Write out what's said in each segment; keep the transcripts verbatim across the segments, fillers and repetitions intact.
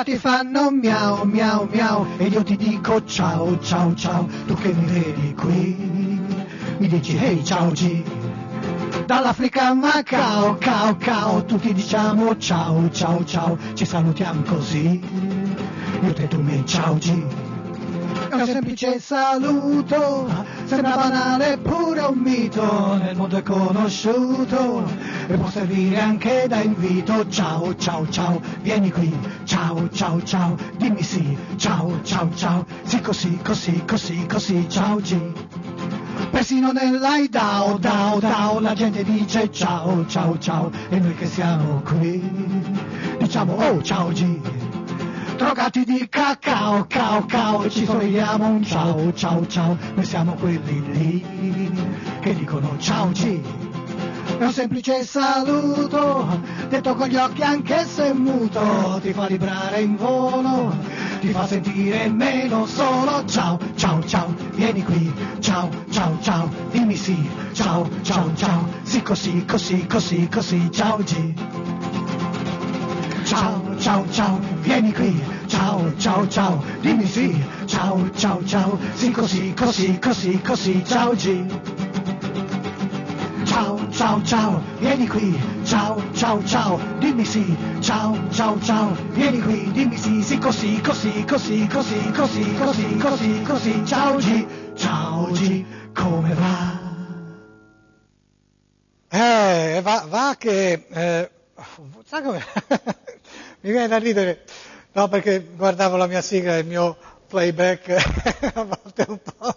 gatti fanno miau miau miau e io ti dico ciao ciao ciao. Tu che mi vedi qui mi dici hey ciao G. Dall'Africa a Macao, cao cao, tutti diciamo ciao ciao ciao, ci salutiamo così, io te tu mi ciao G. È un semplice saluto, sembra banale pure un mito, nel mondo è conosciuto e può servire anche da invito. Ciao ciao ciao, vieni qui, ciao ciao ciao, dimmi sì, ciao ciao ciao, sì così così così così, ciao G. Persino nell'Aidao, dao, dao, la gente dice ciao, ciao, ciao, e noi che siamo qui diciamo oh, ciao G. Drogati di cacao, cao, cao, ci sorridiamo un ciao, ciao, ciao, noi siamo quelli lì che dicono ciao G. È un semplice saluto, detto con gli occhi anche se muto, ti fa vibrare in volo, ti fa sentire meno solo. Ciao, ciao, ciao, vieni qui, ciao, ciao, ciao, dimmi sì, ciao, ciao, ciao, sì così, così, così, così, ciao G. Ciao, ciao, ciao, vieni qui, ciao, ciao, ciao, dimmi sì, ciao, ciao, ciao, sì così, così, così, così, ciao G. Ciao, ciao, ciao, vieni qui, ciao, ciao, ciao, dimmi sì, ciao, ciao, ciao, vieni qui, dimmi sì, sì così, così, così, così, così, così, così, così, ciao G, ciao G, come va? Eh, va, va che, eh, sai come, mi viene da ridere, no perché guardavo la mia sigla, il mio playback, a volte un po',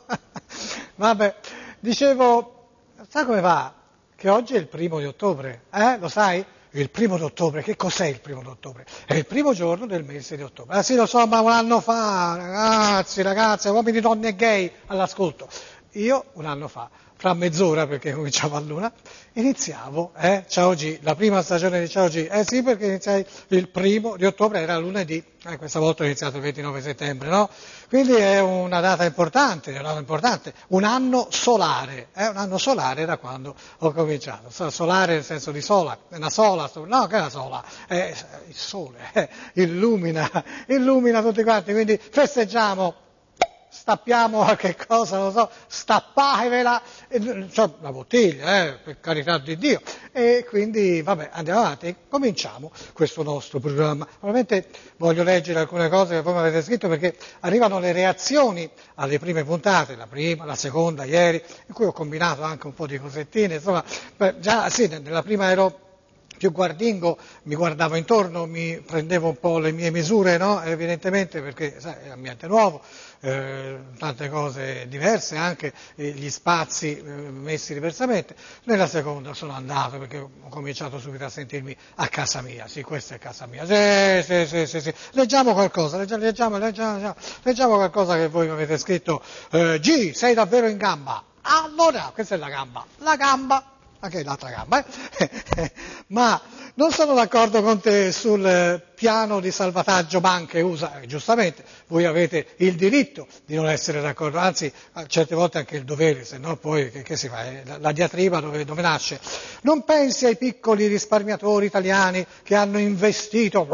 vabbè, dicevo, sai come va? Che oggi è il primo di ottobre, eh? Lo sai? Il primo di ottobre, che cos'è il primo di ottobre? È il primo giorno del mese di ottobre. Ah sì, lo so, ma un anno fa, ragazzi, ragazze, uomini, donne e gay, all'ascolto. Io, un anno fa, fra mezz'ora, perché cominciavo all'una, iniziavo, eh, Ciao G, la prima stagione di Ciao G. Eh sì, perché iniziai il primo di ottobre, era lunedì, eh, questa volta ho iniziato il ventinove settembre, no? Quindi è una data importante, è una data importante, un anno solare, eh, un anno solare da quando ho cominciato. Solare nel senso di sola, una sola, no, che è una sola, eh, il sole, eh, illumina, illumina tutti quanti, quindi festeggiamo. Stappiamo qualche cosa, non lo so, stappatevela, cioè la bottiglia, eh, per carità di Dio. E quindi, vabbè, andiamo avanti, cominciamo questo nostro programma. Ovviamente voglio leggere alcune cose che voi mi avete scritto perché arrivano le reazioni alle prime puntate, la prima, la seconda, ieri, in cui ho combinato anche un po' di cosettine, insomma, beh, già sì, nella prima ero più guardingo, mi guardavo intorno, mi prendevo un po' le mie misure, no? Evidentemente perché, sai, è un ambiente nuovo, eh, tante cose diverse, anche eh, gli spazi eh, messi diversamente. Nella seconda sono andato perché ho cominciato subito a sentirmi a casa mia, sì, questa è casa mia, sì, sì, sì, sì, sì. Leggiamo qualcosa, leggiamo, leggiamo, leggiamo, leggiamo qualcosa che voi mi avete scritto, eh, G, sei davvero in gamba? Allora, questa è la gamba, la gamba. Anche l'altra gamba, eh? Ma non sono d'accordo con te sul piano di salvataggio banche U S A, eh, giustamente, voi avete il diritto di non essere d'accordo, anzi certe volte anche il dovere, se no poi che, che si fa? La, la diatriba dove, dove nasce? Non pensi ai piccoli risparmiatori italiani che hanno investito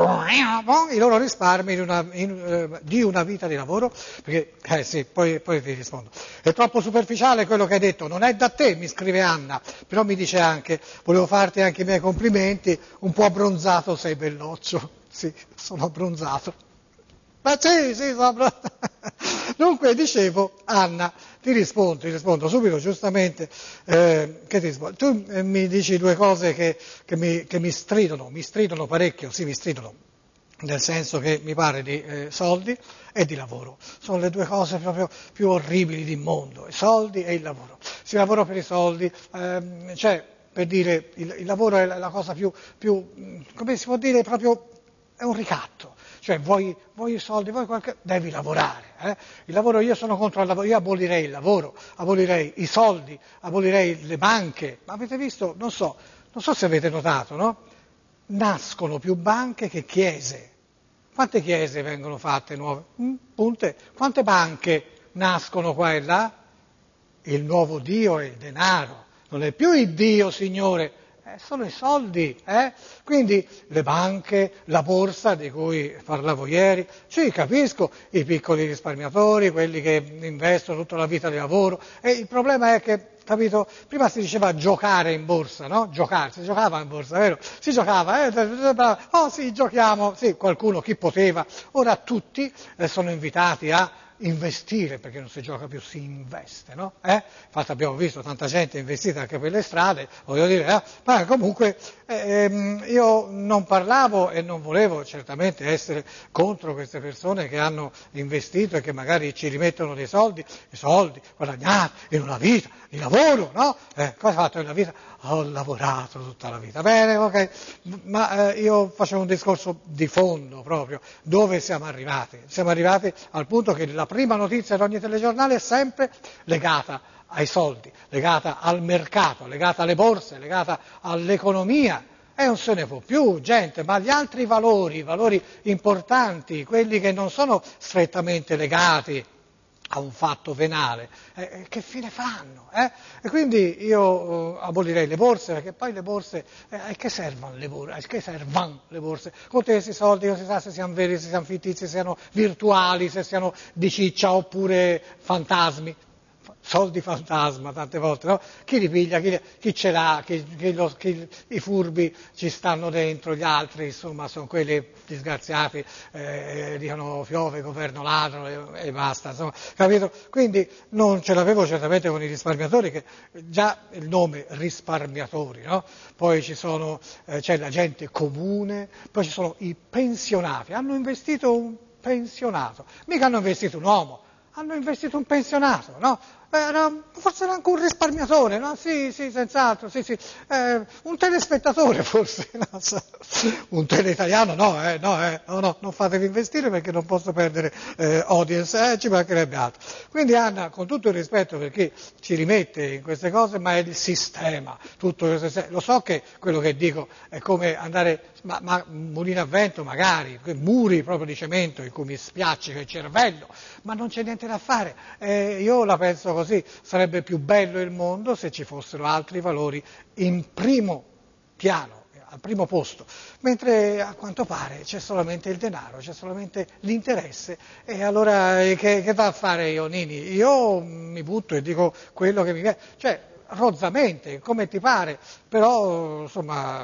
i loro risparmi in una, in, eh, di una vita di lavoro? Perché, eh sì, poi, poi ti rispondo. È troppo superficiale quello che hai detto, non è da te, mi scrive Anna, però mi dice anche, volevo farti anche i miei complimenti, un po' abbronzato sei belloccio. Sì, sono abbronzato. Ma sì, sì, sono abbronzato. Dunque, dicevo, Anna, ti rispondo, ti rispondo subito, giustamente, eh, che ti rispondo? Tu eh, mi dici due cose che, che, mi, che mi stridono, mi stridono parecchio, sì, mi stridono, nel senso che mi pare di eh, soldi e di lavoro. Sono le due cose proprio più orribili del mondo, i soldi e il lavoro. Si lavora per i soldi, ehm, cioè, per dire, il, il lavoro è la, la cosa più, più, come si può dire, proprio, è un ricatto. Cioè, vuoi, vuoi i soldi, vuoi qualche... devi lavorare. Eh? Il lavoro, io sono contro il lavoro, io abolirei il lavoro, abolirei i soldi, abolirei le banche. Ma avete visto, non so, non so se avete notato, no? Nascono più banche che chiese. Quante chiese vengono fatte nuove? Mm, punte. Quante banche nascono qua e là? Il nuovo Dio è il denaro. Non è più il Dio, Signore, Eh, sono i soldi, eh? Quindi le banche, la borsa di cui parlavo ieri, sì, capisco i piccoli risparmiatori, quelli che investono tutta la vita di lavoro, e il problema è che, capito, prima si diceva giocare in borsa, no? Giocare, si giocava in borsa, vero? Si giocava, eh? Oh sì, giochiamo, sì, qualcuno, chi poteva, ora tutti eh, sono invitati a investire, perché non si gioca più, si investe, no? Eh? Infatti abbiamo visto tanta gente investita anche per le strade, voglio dire, eh? Ma comunque ehm, io non parlavo e non volevo certamente essere contro queste persone che hanno investito e che magari ci rimettono dei soldi, i soldi guadagnati in una vita di lavoro, no? Eh, cosa ho fatto nella vita? Ho lavorato tutta la vita, bene, ok, ma eh, io facevo un discorso di fondo proprio, dove siamo arrivati? Siamo arrivati al punto che la prima notizia di ogni telegiornale è sempre legata ai soldi, legata al mercato, legata alle borse, legata all'economia, e non se ne può più, gente, ma gli altri valori, i valori importanti, quelli che non sono strettamente legati a un fatto venale, eh, che fine fanno? Eh? E quindi io eh, abolirei le borse, perché poi le borse, eh, a che servono le borse? A che servono le borse? Con questi soldi non si sa se siano veri, se siano fittizi, se siano virtuali, se siano di ciccia oppure fantasmi. Soldi fantasma tante volte, no? Chi li piglia, chi, chi ce l'ha, chi, chi lo, chi, i furbi ci stanno dentro, gli altri insomma sono quelli disgraziati, eh, dicono piove, governo ladro e, e basta, insomma, capito? Quindi non ce l'avevo certamente con i risparmiatori, che già il nome risparmiatori, no? Poi ci sono, eh, c'è la gente comune, poi ci sono i pensionati, hanno investito un pensionato, mica hanno investito un uomo, hanno investito un pensionato, no? Era, forse era anche un risparmiatore, no? Sì, sì, senz'altro, sì, sì. Eh, un telespettatore forse, no? Un teleitaliano, no, eh, no, eh, no, no, non fatevi investire perché non posso perdere eh, audience, eh, ci mancherebbe altro. Quindi Anna, con tutto il rispetto per chi ci rimette in queste cose, ma è il sistema, tutto lo so che quello che dico è come andare, ma, ma mulino a vento magari, muri proprio di cemento in cui mi spiace che il cervello, ma non c'è niente da fare, eh, io la penso così, sarebbe più bello il mondo se ci fossero altri valori in primo piano, al primo posto, mentre a quanto pare c'è solamente il denaro, c'è solamente l'interesse, e allora che, che va a fare io, Nini? Io mi butto e dico quello che mi viene, cioè rozzamente, come ti pare, però insomma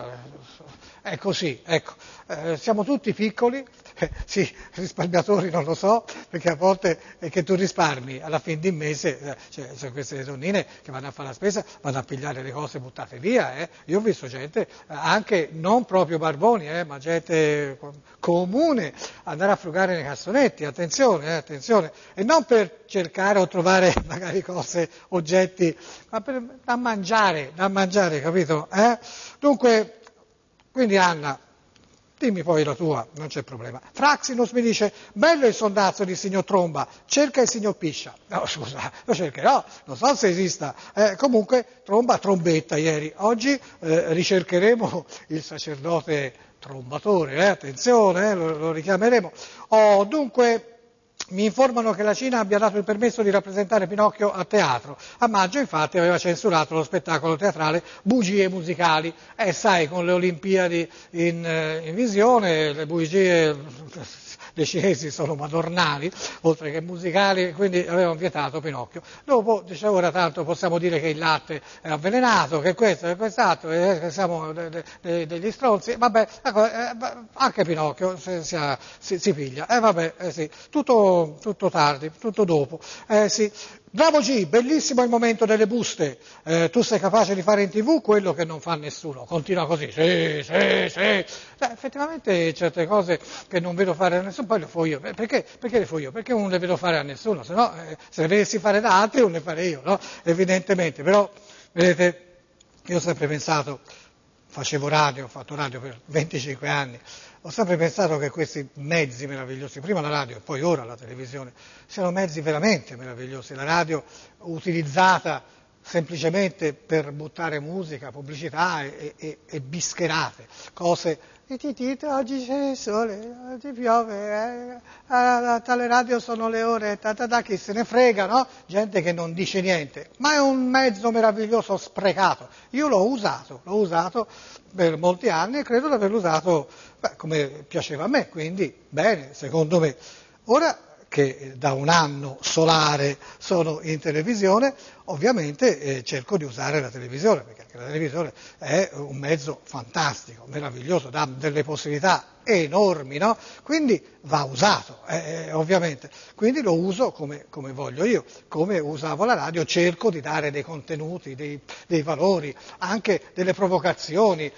è così, ecco, eh, siamo tutti piccoli, eh, sì, risparmiatori non lo so, perché a volte è che tu risparmi, alla fine di mese, eh, cioè, sono queste donnine che vanno a fare la spesa, vanno a pigliare le cose buttate via, eh. Io ho visto gente, eh, anche non proprio barboni, eh, ma gente comune, andare a frugare nei cassonetti, attenzione, eh, attenzione, e non per cercare o trovare magari cose, oggetti, ma per, da mangiare, da mangiare, capito? Eh? Dunque, quindi Anna, dimmi poi la tua, non c'è problema. Fraxinus mi dice, bello il sondazzo di signor Tromba, cerca il signor Piscia. No, scusa, lo cercherò, non so se esista. Eh, comunque, Tromba, trombetta ieri. Oggi eh, ricercheremo il sacerdote trombatore, eh, attenzione, eh, lo, lo richiameremo. Oh, dunque, mi informano che la Cina abbia dato il permesso di rappresentare Pinocchio a teatro. A maggio, infatti, aveva censurato lo spettacolo teatrale Bugie musicali. E eh, sai, con le Olimpiadi in, in visione, le bugie dei cinesi sono madornali, oltre che musicali, quindi avevano vietato Pinocchio. Dopo, dicevo, ora tanto possiamo dire che il latte è avvelenato, che questo, che quest'altro, che siamo de, de, de, degli stronzi. Vabbè, ecco, eh, anche Pinocchio si, si, si, si piglia. E eh, vabbè, eh, sì, tutto, tutto tardi, tutto dopo. Eh, sì. Bravo G, bellissimo il momento delle buste, eh, tu sei capace di fare in tv quello che non fa nessuno, continua così, sì, sì, sì, eh, effettivamente certe cose che non vedo fare a nessuno, poi le fo io, perché, perché le fo io? Perché non le vedo fare a nessuno, se no eh, se le vedessi fare da altri non le farei io, no? Evidentemente, però vedete, io ho sempre pensato, facevo radio, ho fatto radio per venticinque anni, ho sempre pensato che questi mezzi meravigliosi, prima la radio e poi ora la televisione, siano mezzi veramente meravigliosi. La radio utilizzata semplicemente per buttare musica, pubblicità e, e, e bischerate, cose, e ti dite oggi c'è il sole, oggi piove, eh, a tale radio sono le ore, ta, ta, ta, chi se ne frega, no? Gente che non dice niente, ma è un mezzo meraviglioso sprecato. Io l'ho usato, l'ho usato per molti anni e credo di averlo usato beh, come piaceva a me, quindi bene, secondo me. Ora che da un anno solare sono in televisione, ovviamente eh, cerco di usare la televisione, perché anche la televisione è un mezzo fantastico, meraviglioso, dà delle possibilità enormi, no? Quindi va usato, eh, ovviamente. Quindi lo uso come, come voglio io, come usavo la radio, cerco di dare dei contenuti, dei, dei valori, anche delle provocazioni.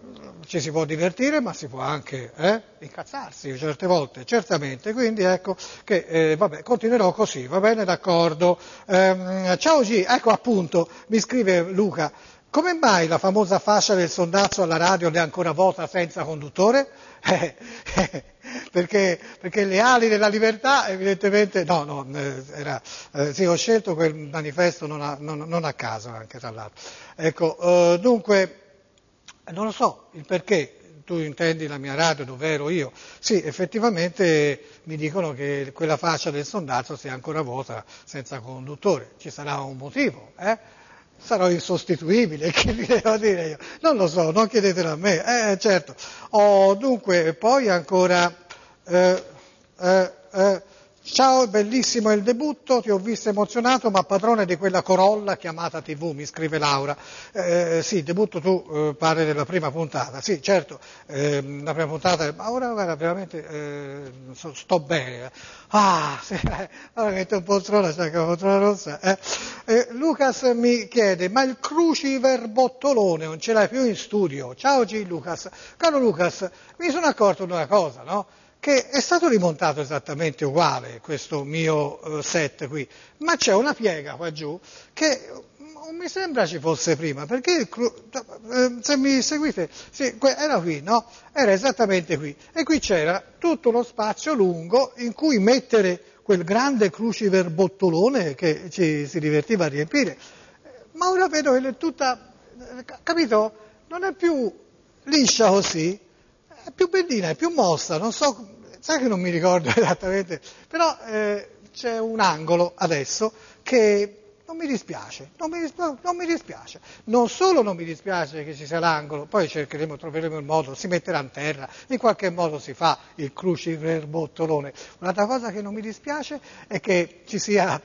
Ci si può divertire, ma si può anche eh, incazzarsi certe volte, certamente. Quindi ecco che eh, vabbè, continuerò così, va bene, d'accordo. Ehm, ciao G, ecco appunto, mi scrive Luca, come mai la famosa fascia del sondazzo alla radio è ancora vota senza conduttore? Eh, eh, perché, perché le ali della libertà evidentemente, no, no, era, eh, sì, ho scelto quel manifesto non a, non, non a caso anche tra l'altro. Ecco, eh, dunque, non lo so il perché, tu intendi la mia radio dove ero io, sì, effettivamente mi dicono che quella fascia del sondazzo sia ancora vuota senza conduttore, ci sarà un motivo, eh? Sarò insostituibile, che vi devo dire io? Non lo so, non chiedetelo a me, eh, certo. Oh, dunque, poi ancora, eh, eh, eh, ciao, bellissimo il debutto, ti ho visto emozionato, ma padrone di quella Corolla chiamata tivù, mi scrive Laura. Eh, sì, debutto tu eh, parli della prima puntata, sì, certo, eh, la prima puntata, ma ora guarda, veramente eh, sto, sto bene. Ah, sì, eh, ora metto un poltrona, c'è anche una poltrona rossa. Eh. Eh, Lucas mi chiede, ma il cruciverbottolone non ce l'hai più in studio? Ciao G. Lucas. Caro Lucas, mi sono accorto di una cosa, no? Che è stato rimontato esattamente uguale questo mio uh, set qui, ma c'è una piega qua giù che non mi sembra ci fosse prima, perché il cru- eh, se mi seguite, sì, era qui, no? Era esattamente qui, e qui c'era tutto uno spazio lungo in cui mettere quel grande cruciverbottolone che ci si divertiva a riempire, ma ora vedo che è tutta, capito? Non è più liscia così, è più bellina, è più mossa, non so, sai che non mi ricordo esattamente, però eh, c'è un angolo adesso che non mi dispiace, non mi, dispiace, non mi dispiace, non solo non mi dispiace che ci sia l'angolo, poi cercheremo, troveremo il modo, si metterà in terra, in qualche modo si fa il cruciverbottolone. Un'altra cosa che non mi dispiace è che ci sia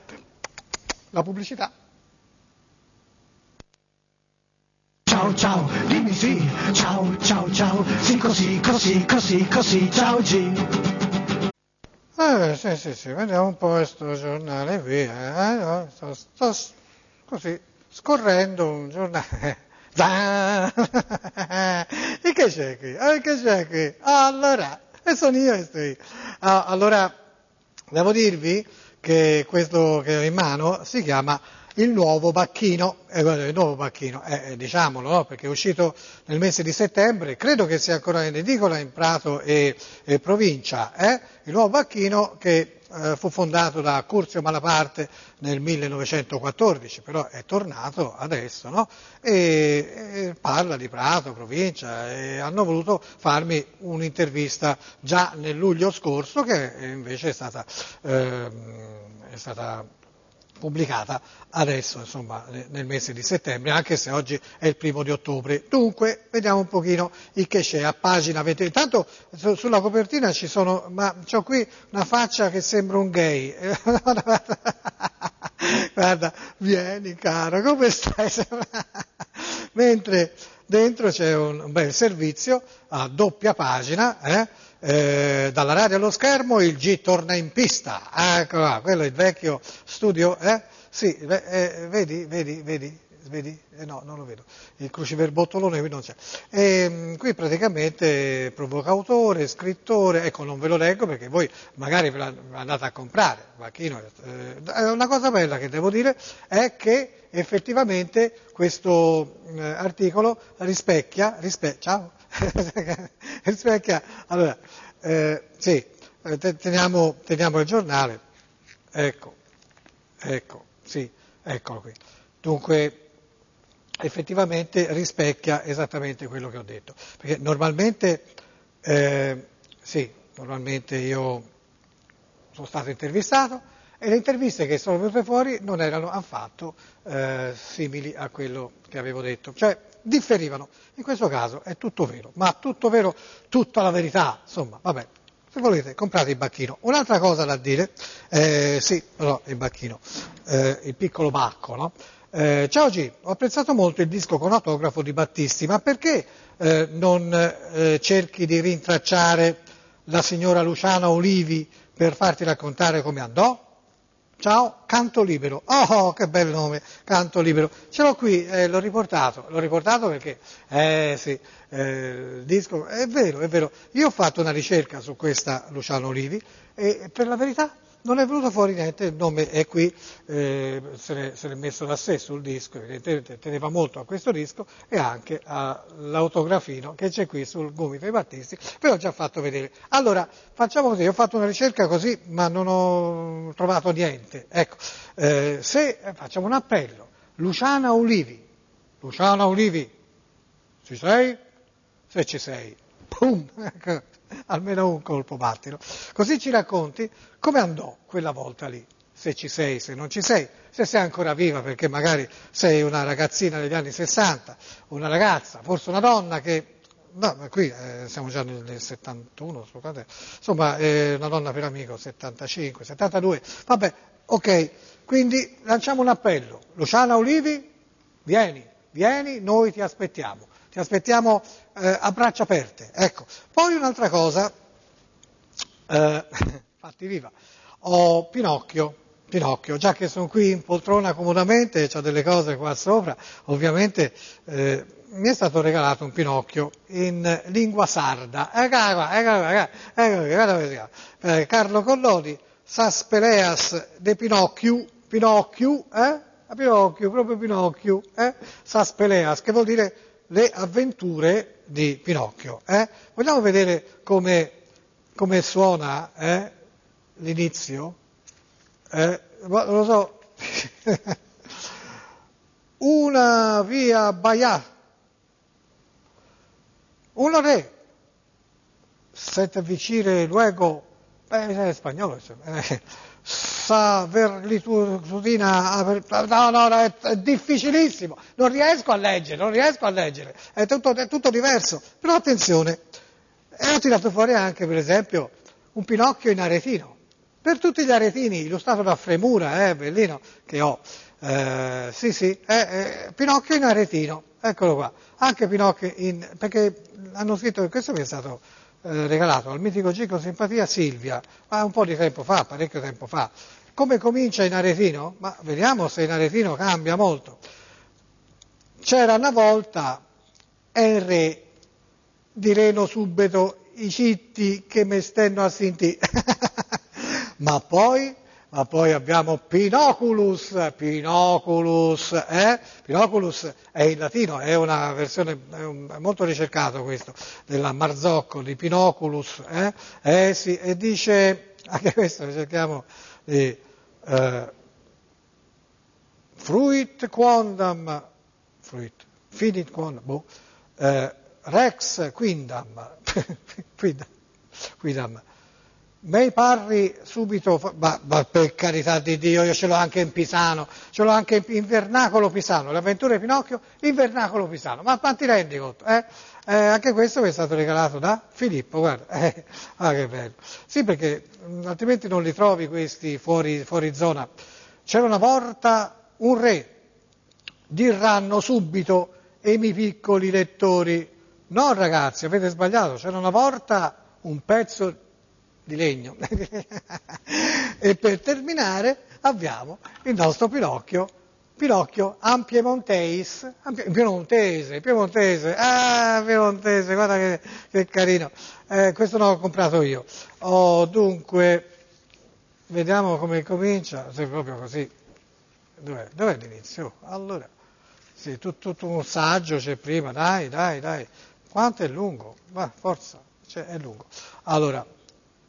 la pubblicità. Ciao ciao, dimmi sì, ciao ciao ciao, sì così, così, così, così, ciao G. Eh, sì, sì, sì, vediamo un po' questo giornale qui, eh, no, sto, sto così, scorrendo un giornale, e che c'è qui? Eh, che c'è qui? Ah, allora, e sono io e sto io. Ah, allora, devo dirvi che questo che ho in mano si chiama il nuovo Bacchino, eh, il nuovo Bacchino, eh, diciamolo, no? Perché è uscito nel mese di settembre, credo che sia ancora in edicola in Prato e, e provincia, eh? Il nuovo Bacchino che eh, fu fondato da Curzio Malaparte nel millenovecentoquattordici, però è tornato adesso, no? E, e parla di Prato, provincia, e hanno voluto farmi un'intervista già nel luglio scorso, che invece è stata, eh, è stata pubblicata adesso, insomma, nel mese di settembre, anche se oggi è il primo di ottobre. Dunque, vediamo un pochino il che c'è a pagina venti. Intanto su, sulla copertina ci sono, ma c'ho qui una faccia che sembra un gay. Guarda, vieni caro, come stai? Mentre dentro c'è un bel servizio a doppia pagina, eh? Eh, dalla radio allo schermo il G torna in pista, ecco là, quello è il vecchio studio, eh? Sì, eh, vedi, vedi, vedi, vedi? Eh, no, non lo vedo, il cruciverbottolone qui non c'è. E, qui praticamente provocautore, scrittore, ecco non ve lo leggo perché voi magari ve la andate a comprare, Bacchino, eh, una cosa bella che devo dire è che effettivamente questo eh, articolo rispecchia, rispe- ciao, rispecchia, allora, eh, sì, teniamo, teniamo il giornale, ecco, ecco, sì, eccolo qui. Dunque, effettivamente rispecchia esattamente quello che ho detto, perché normalmente, eh, sì, normalmente io sono stato intervistato e le interviste che sono venute fuori non erano affatto eh, simili a quello che avevo detto, cioè differivano. In questo caso è tutto vero, ma tutto vero, tutta la verità, insomma, vabbè. Se volete, comprate il bacchino. Un'altra cosa da dire, eh, sì, no, il bacchino, eh, il piccolo bacco, no? Eh, ciao G, ho apprezzato molto il disco con autografo di Battisti, ma perché eh, non eh, cerchi di rintracciare la signora Luciana Olivi per farti raccontare come andò? Ciao, Canto Libero. Oh, che bel nome, Canto Libero. Ce l'ho qui, eh, l'ho riportato, l'ho riportato perché, eh sì, eh, il disco, è vero, è vero. Io ho fatto una ricerca su questa Luciana Olivi e per la verità non è venuto fuori niente, il nome è qui, eh, se, l'è, se l'è messo da sé sul disco, evidentemente teneva molto a questo disco e anche all'autografino che c'è qui sul gomito dei Battisti, ve l'ho già fatto vedere. Allora, facciamo così, ho fatto una ricerca così, ma non ho trovato niente. Ecco, eh, se facciamo un appello, Luciana Olivi, Luciana Olivi, ci sei? Se ci sei, pum, almeno un colpo battilo. Così ci racconti come andò quella volta lì, se ci sei, se non ci sei, se sei ancora viva, perché magari sei una ragazzina degli anni sessanta, una ragazza, forse una donna che, no, ma qui eh, siamo già nel, nel settantuno, insomma, eh, una donna per amico, settantacinque, settantadue, vabbè, ok, quindi lanciamo un appello, Luciana Olivi, vieni, vieni, noi ti aspettiamo. Ti aspettiamo eh, a braccia aperte, ecco. Poi un'altra cosa, eh, fatti viva, ho Pinocchio, Pinocchio, già che sono qui in poltrona comodamente, ho delle cose qua sopra, ovviamente eh, mi è stato regalato un Pinocchio in lingua sarda, ecco qua, ecco qua, ecco qua, guarda come si chiama, eh, Carlo Collodi, Sas Peleas de Pinocchio, Pinocchio, eh? Pinocchio, proprio Pinocchio, eh? Sas Peleas, che vuol dire le avventure di Pinocchio. Eh? Vogliamo vedere come, come suona eh? l'inizio? Eh? Non lo so. Una via Baia, uno re, sette vicire luego, eh, è spagnolo, eh, sa verlitudina, no, no, no, è, è difficilissimo, non riesco a leggere, non riesco a leggere, è tutto, è tutto diverso, però attenzione, e ho tirato fuori anche, per esempio, un Pinocchio in aretino, per tutti gli aretini, illustrato da Fremura, eh, bellino, che ho, eh, sì, sì, eh, eh, Pinocchio in aretino, eccolo qua, anche Pinocchio in, perché hanno scritto che questo mi è stato eh, regalato al mitico G con simpatia Silvia, ma un po' di tempo fa, parecchio tempo fa. Come comincia in aretino? Ma vediamo se in aretino cambia molto. C'era una volta e il re, direno subito i citti che me stenno a sentì. ma poi, ma poi abbiamo Pinoculus, Pinoculus, eh? Pinoculus è in latino, è una versione, è, un, è molto ricercato questo, della Marzocco, di Pinoculus, eh? Eh sì, e dice, anche questo cerchiamo di, eh, fruit quondam, fruit, finit quondam, boh, eh, rex quindam, quindam, quindam. Mei parri subito, ma, ma per carità di Dio, io ce l'ho anche in pisano, ce l'ho anche in vernacolo pisano, le avventure di Pinocchio in vernacolo pisano, ma, ma ti rendi conto? Eh? Eh, anche questo mi è stato regalato da Filippo, guarda, eh, ah che bello. Sì, perché mh, altrimenti non li trovi questi fuori, fuori zona. C'era una volta un re, diranno subito i miei piccoli lettori, no ragazzi, avete sbagliato, c'era una volta un pezzo di legno. E per terminare abbiamo il nostro Pinocchio, Pinocchio Ampiemonteis, ampie, piemontese, piemontese, ah piemontese, guarda che, che carino, eh, questo l'ho comprato io. Oh, dunque, vediamo come comincia, se proprio così, dov'è, dov'è l'inizio? Allora, sì, tutto, tutto un saggio c'è prima, dai, dai, dai, quanto è lungo? Va, forza, cioè, è lungo. Allora,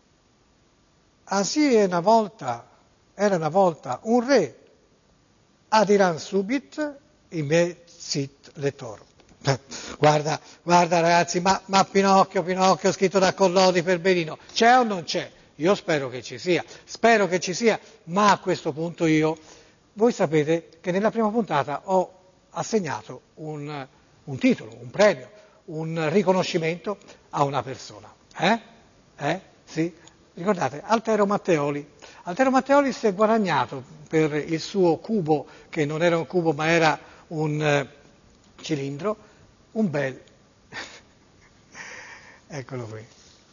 ah sì, è una volta, era una volta un re, adiran subit, ime sit letoro. Guarda, guarda ragazzi, ma, ma Pinocchio, Pinocchio scritto da Collodi per Benino, c'è o non c'è? Io spero che ci sia, spero che ci sia, ma a questo punto io, voi sapete che nella prima puntata ho assegnato un, un titolo, un premio, un riconoscimento a una persona. Eh? Eh? Sì? Ricordate? Altero Matteoli. Altero Matteoli si è guadagnato per il suo cubo, che non era un cubo ma era un eh, cilindro, un bel, eccolo qui,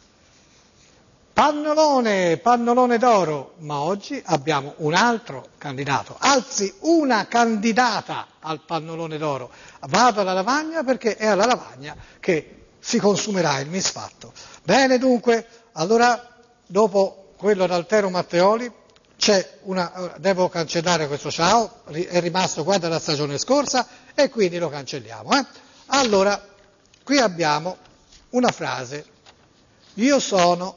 pannolone, pannolone d'oro, ma oggi abbiamo un altro candidato, anzi una candidata al pannolone d'oro. Vado alla lavagna perché è alla lavagna che si consumerà il misfatto. Bene dunque, allora dopo quello d'Altero Matteoli c'è una, devo cancellare questo ciao, è rimasto qua dalla stagione scorsa e quindi lo cancelliamo. Eh? Allora, qui abbiamo una frase, io sono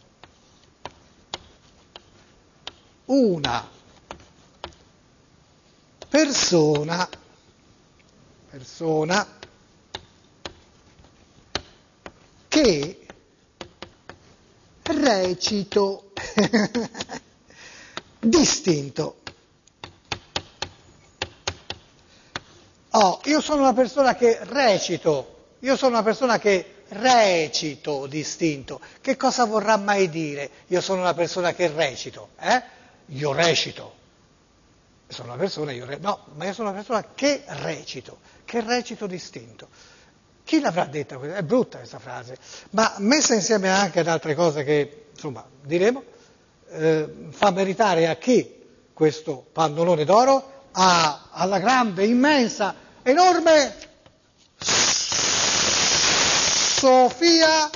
una persona, persona che recito distinto. Oh, io sono una persona che recito, io sono una persona che recito distinto. Che cosa vorrà mai dire? Io sono una persona che recito, eh? Io recito. Sono una persona, io re... no, ma io sono una persona che recito, che recito distinto. Chi l'avrà detta questa? È brutta questa frase, ma messa insieme anche ad altre cose che, insomma, diremo, eh, fa meritare a chi questo pannolone d'oro? A, alla grande, immensa, enorme Sofia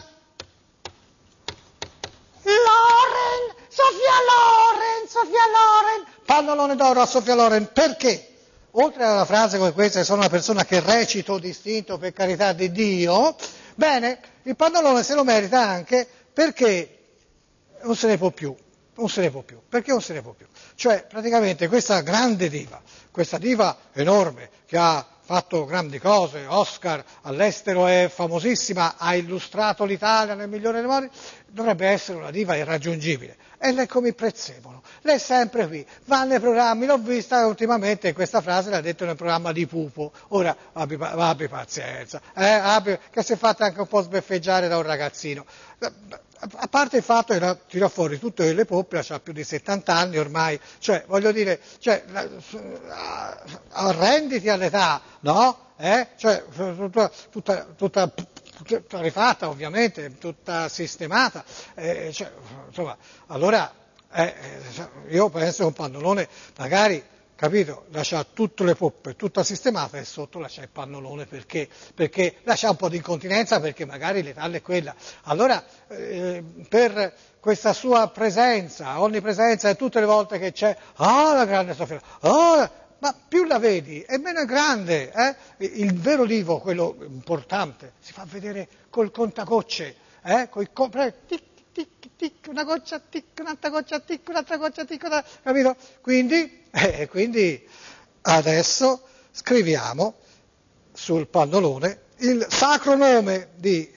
Loren, Sofia Loren, Sofia Loren, pannolone d'oro a Sofia Loren, perché? Oltre alla frase come questa, sono una persona che recito distinto per carità di Dio, bene, il pannolone se lo merita anche perché non se ne può più, non se ne può più, perché non se ne può più? Cioè, praticamente questa grande diva, questa diva enorme che ha fatto grandi cose, Oscar all'estero, è famosissima, ha illustrato l'Italia nel migliore dei modi, dovrebbe essere una diva irraggiungibile. E lei come il prezzemolo, lei è sempre qui, va nei programmi, l'ho vista ultimamente, questa frase l'ha detto nel programma di Pupo, ora abbi, abbi pazienza, eh, abbi, che si è fatta anche un po' sbeffeggiare da un ragazzino. A parte il fatto che tira fuori tutte le poppe, ha più di settanta anni ormai, cioè voglio dire, cioè, arrenditi all'età, no? Eh? Cioè, tutta, tutta, tutta, tutta rifatta ovviamente, tutta sistemata, eh, cioè, insomma, allora eh, io penso che un pannolone magari, capito, lascia tutte le poppe, tutta sistemata e sotto lascia il pannolone perché, perché lascia un po' di incontinenza perché magari l'età è quella. Allora, eh, per questa sua presenza, onnipresenza e tutte le volte che c'è, ah, la grande Sofia, ah, ma più la vedi e meno è grande, eh? Il vero divo, quello importante, si fa vedere col contagocce, eh? Coi con... tic, tic, tic, una goccia, tic, un'altra goccia, tic, un'altra goccia, tic, una... capito? Quindi, eh, quindi adesso scriviamo sul pannolone il sacro nome di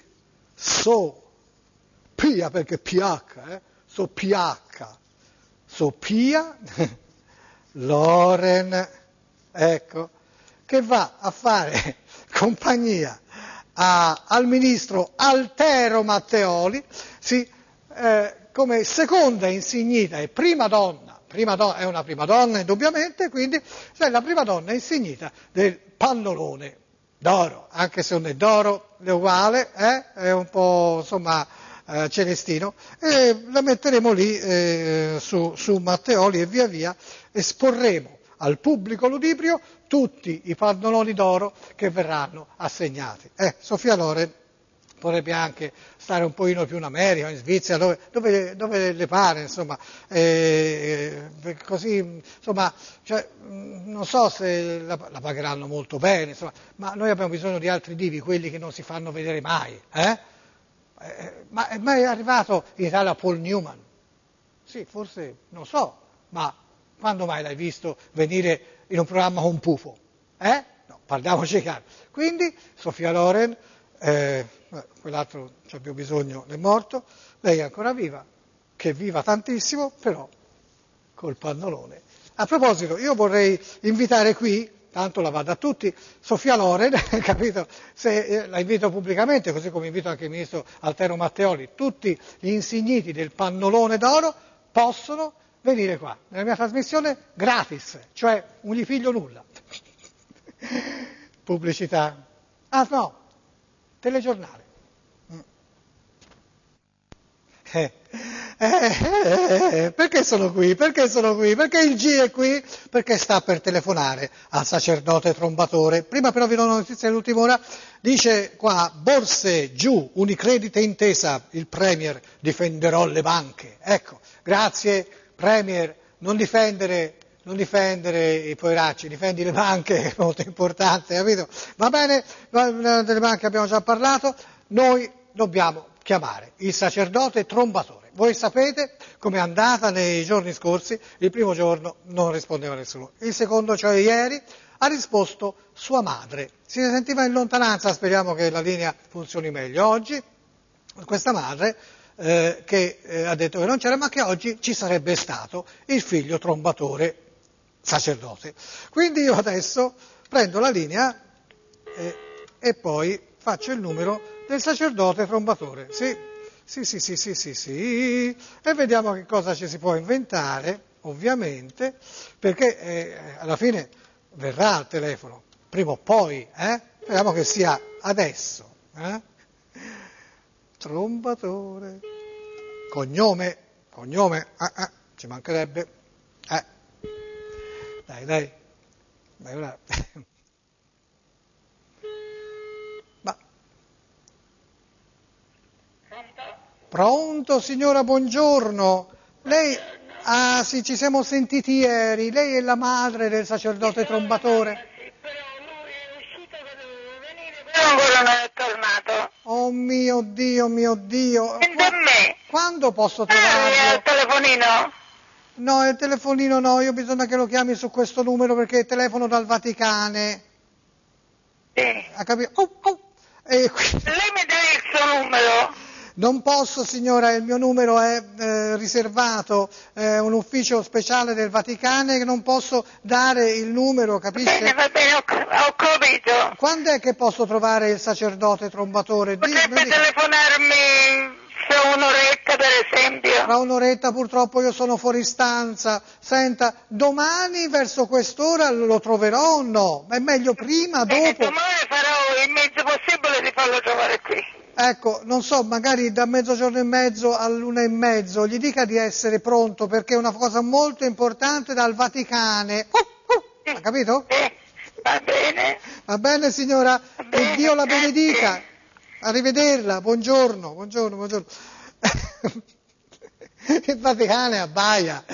Sofia, perché P H, eh? Sofia, Sofia Loren, ecco, che va a fare compagnia a, al ministro Altero Matteoli, sì, eh, come seconda insignita e prima donna, prima do, è una prima donna indubbiamente, quindi è la prima donna insignita del pannolone d'oro, anche se non è d'oro, è uguale, eh? È un po' insomma eh, celestino, e la metteremo lì eh, su, su Matteoli e via via esporremo al pubblico ludibrio tutti i pannoloni d'oro che verranno assegnati. Eh, Sofia Loren potrebbe anche stare un pochino più in America, in Svizzera, dove, dove, dove le pare, insomma, eh, così, insomma, cioè, non so se la, la pagheranno molto bene, insomma, ma noi abbiamo bisogno di altri divi, quelli che non si fanno vedere mai, eh? Eh, ma è mai arrivato in Italia Paul Newman? Sì, forse, non so, ma quando mai l'hai visto venire in un programma con Pufo? Eh? No, parliamoci chiaro. Quindi Sofia Loren, eh, quell'altro ci abbiamo bisogno, è morto, lei è ancora viva, che viva tantissimo, però col pannolone. A proposito, io vorrei invitare qui, tanto la vado a tutti, Sofia Loren, capito? Se, eh, la invito pubblicamente, così come invito anche il ministro Altero Matteoli, tutti gli insigniti del pannolone d'oro possono venire qua, nella mia trasmissione gratis, cioè non gli figlio nulla. Pubblicità. Ah no, telegiornale. Eh, eh, eh, eh, perché sono qui? Perché sono qui? Perché il G è qui? Perché sta per telefonare al sacerdote trombatore. Prima però vi do una notizia dell'ultima ora. Dice qua, borse giù, Unicredit e Intesa, il Premier, difenderò le banche. Ecco, grazie Premier, non difendere, non difendere i poveracci, difendi le banche, è molto importante, capito? Va bene, delle banche abbiamo già parlato, noi dobbiamo chiamare il sacerdote trombatore. Voi sapete com'è andata nei giorni scorsi, il primo giorno non rispondeva nessuno, il secondo, cioè ieri, ha risposto sua madre. Si sentiva in lontananza, speriamo che la linea funzioni meglio. Oggi questa madre eh, che eh, ha detto che non c'era, ma che oggi ci sarebbe stato il figlio trombatore sacerdote. Quindi io adesso prendo la linea eh, e poi faccio il numero del sacerdote trombatore. Sì, sì, sì, sì, sì, sì, sì. E vediamo che cosa ci si può inventare, ovviamente, perché eh, alla fine verrà al telefono, prima o poi, eh? Speriamo che sia adesso. Eh? Trombatore. Cognome, cognome, ah, ah, ci mancherebbe. Eh. Dai, dai. Dai, ora. Ma. Pronto, signora, buongiorno. Lei, ah sì, ci siamo sentiti ieri. Lei è la madre del sacerdote trombatore? Sì, però lui è uscito che doveva venire, però ancora non è tornato. Oh mio Dio, mio Dio. Sente a me. Quando posso Ah, trovarlo? il telefonino? No, il telefonino no, io bisogna che lo chiami su questo numero perché telefono dal Vaticane. Sì. Ha capito? Oh, oh. E qui... Lei mi dà il suo numero? Non posso, signora, il mio numero è eh, riservato, è un ufficio speciale del Vaticano che non posso dare il numero, capisce? Bene, va bene, ho, ho capito. Quando è che posso trovare il sacerdote trombatore? Di- Potrebbe mi dica. telefonarmi fra un'oretta, per esempio? Tra un'oretta purtroppo io sono fuori stanza. Senta, domani verso quest'ora lo troverò o no? È meglio prima, Bene, dopo? domani farò il mezzo possibile di farlo trovare qui. Ecco, non so, magari da mezzogiorno e mezzo all'una e mezzo, gli dica di essere pronto perché è una cosa molto importante dal Vaticano. Oh, oh, ha capito? Sì, va bene. Va bene signora, Va bene, che Dio la grazie. benedica. Arrivederla, buongiorno, buongiorno, buongiorno. Il Vaticano abbaia.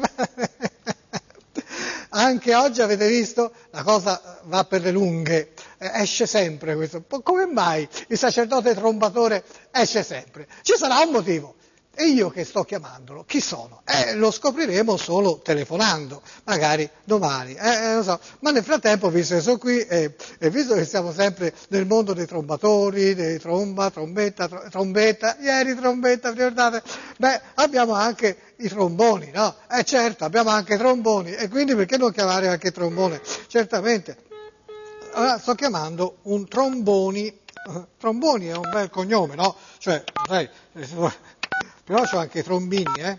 Anche oggi avete visto, la cosa va per le lunghe, eh, esce sempre questo. Come mai il sacerdote trombatore esce sempre? Ci sarà un motivo. E io che sto chiamandolo, chi sono? Eh, lo scopriremo solo telefonando, magari domani, eh, eh, non so. Ma nel frattempo, visto che sono qui e, e visto che siamo sempre nel mondo dei trombatori, dei tromba, trombetta, tro, trombetta, ieri trombetta, vi ricordate? Beh, abbiamo anche i tromboni, no? Eh certo, abbiamo anche i tromboni, e quindi perché non chiamare anche il trombone? Certamente. Allora, sto chiamando un tromboni, tromboni è un bel cognome, no? Cioè, sai, però c'ho anche i trombini, eh?